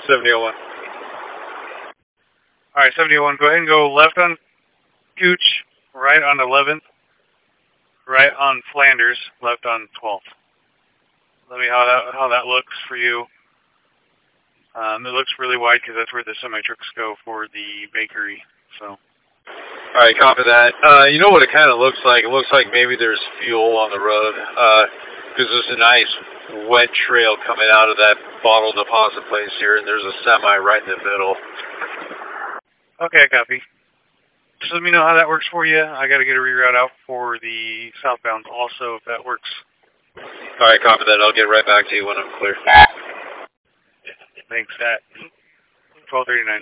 7001. Alright, 7001, go ahead and go left on Gooch, right on 11th, right on Flanders, left on 12th. Let me know how that looks for you. It looks really wide because that's where the semi-trucks go for the bakery, so. Alright, copy that. You know what it kind of looks like? It looks like maybe there's fuel on the road, because there's a nice wet trail coming out of that bottle deposit place here, and there's a semi right in the middle. Okay, copy. Just let me know how that works for you. I got to get a reroute out for the southbound also, if that works. Alright, copy that. I'll get right back to you when I'm clear. Thanks, that. 1239.